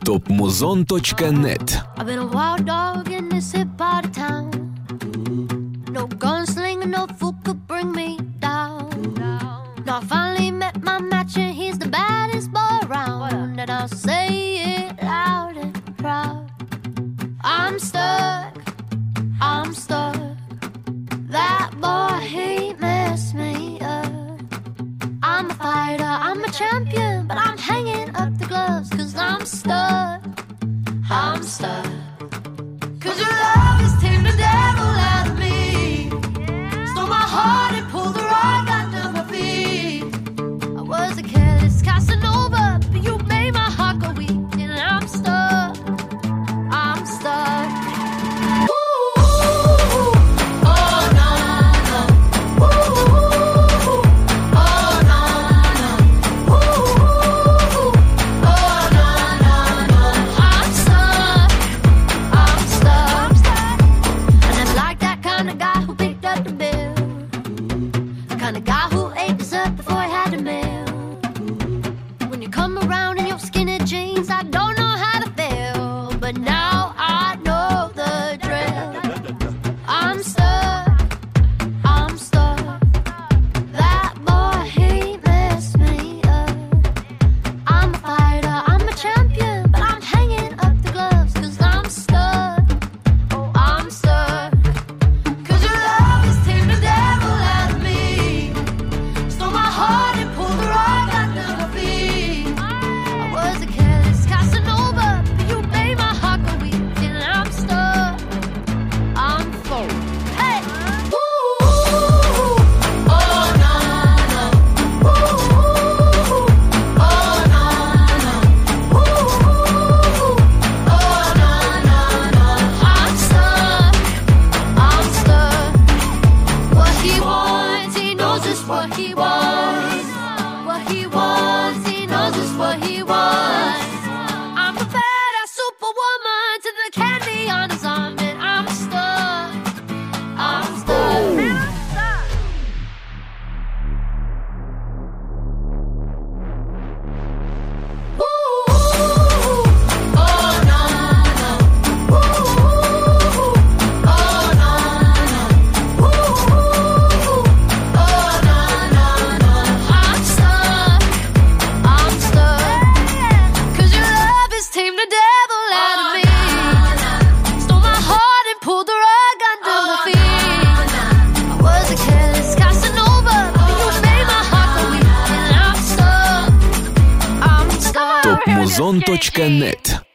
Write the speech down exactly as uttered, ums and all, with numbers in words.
топ музон точка нет. I've been a wild dog in this hip part of town. No gunslinger, no fool could bring me down. Now I finally met my match and he's the baddest boy around. And I'll say it loud and proud. I'm stuck, I'm stuck. That boy, he messed me up. I'm a fighter, I'm a champion, but I'm hanging up the gloves. Cause I'm stuck, I'm stuck. Cause your love has tamed the devil out of me. Stole my heart and pulled the rug under my feet. I was a careless Casanova, but you made my heart go weak. And I'm stuck, I'm stuck. топ музон точка нет.